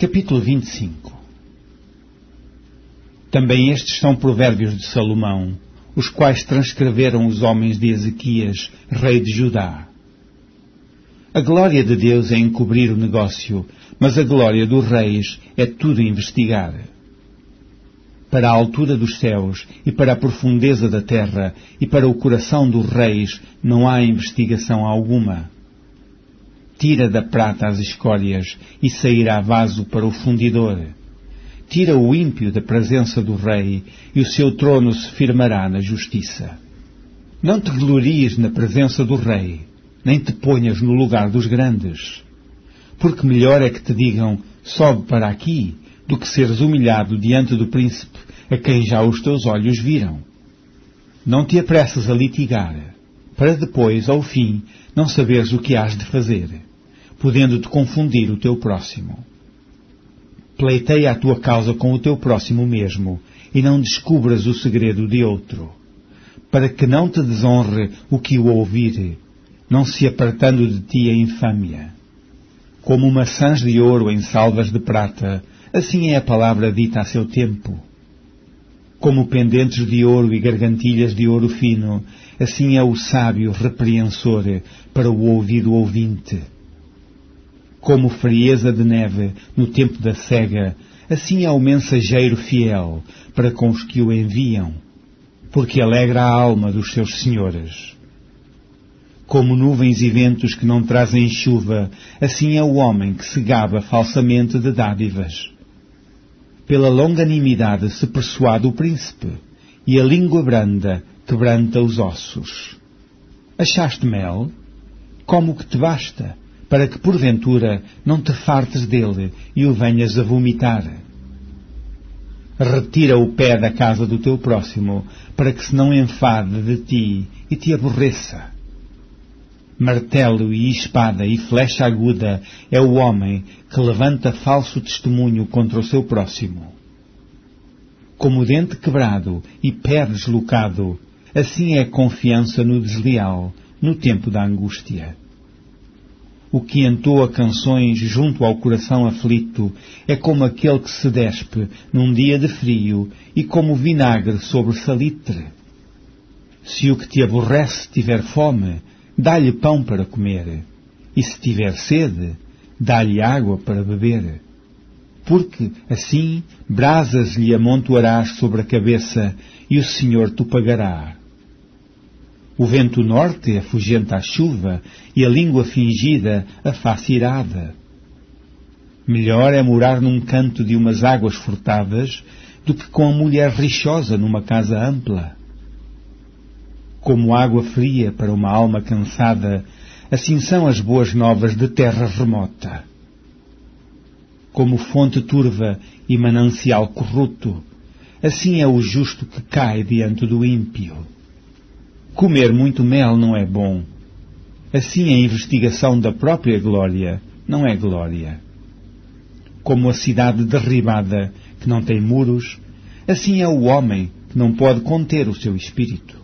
Capítulo 25. Também estes são provérbios de Salomão, os quais transcreveram os homens de Ezequias, rei de Judá. A glória de Deus é encobrir o negócio, mas a glória dos reis é tudo investigar. Para a altura dos céus e para a profundeza da terra e para o coração dos reis não há investigação alguma. Tira da prata as escórias e sairá vaso para o fundidor. Tira o ímpio da presença do rei e o seu trono se firmará na justiça. Não te glories na presença do rei, nem te ponhas no lugar dos grandes. Porque melhor é que te digam, sobe para aqui, do que seres humilhado diante do príncipe, a quem já os teus olhos viram. Não te apresses a litigar, para depois, ao fim, não saberes o que hás de fazer, podendo-te confundir o teu próximo. Pleiteia a tua causa com o teu próximo mesmo, e não descubras o segredo de outro, para que não te desonre o que o ouvir, não se apartando de ti a infâmia. Como maçãs de ouro em salvas de prata, assim é a palavra dita a seu tempo. Como pendentes de ouro e gargantilhas de ouro fino, assim é o sábio repreensor para o ouvido ouvinte. Como frieza de neve no tempo da cega, assim é o mensageiro fiel para com os que o enviam, porque alegra a alma dos seus senhores. Como nuvens e ventos que não trazem chuva, assim é o homem que se gaba falsamente de dádivas. Pela longanimidade se persuade o príncipe, e a língua branda quebranta os ossos. Achaste mel? Como o que te basta, para que porventura não te fartes dele e o venhas a vomitar. Retira o pé da casa do teu próximo, para que se não enfade de ti e te aborreça. Martelo e espada e flecha aguda é o homem que levanta falso testemunho contra o seu próximo. Como dente quebrado e pé deslocado, assim é a confiança no desleal, no tempo da angústia. O que entoa canções junto ao coração aflito é como aquele que se despe num dia de frio e como vinagre sobre salitre. Se o que te aborrece tiver fome, dá-lhe pão para comer, e se tiver sede, dá-lhe água para beber. Porque, assim, brasas lhe amontoarás sobre a cabeça, e o Senhor te pagará. O vento norte afugenta a chuva, e a língua fingida a face irada. Melhor é morar num canto de umas águas furtadas, do que com a mulher rixosa numa casa ampla. Como água fria para uma alma cansada, assim são as boas novas de terra remota. Como fonte turva e manancial corrupto, assim é o justo que cai diante do ímpio. Comer muito mel não é bom. Assim a investigação da própria glória não é glória. Como a cidade derribada, que não tem muros, assim é o homem que não pode conter o seu espírito.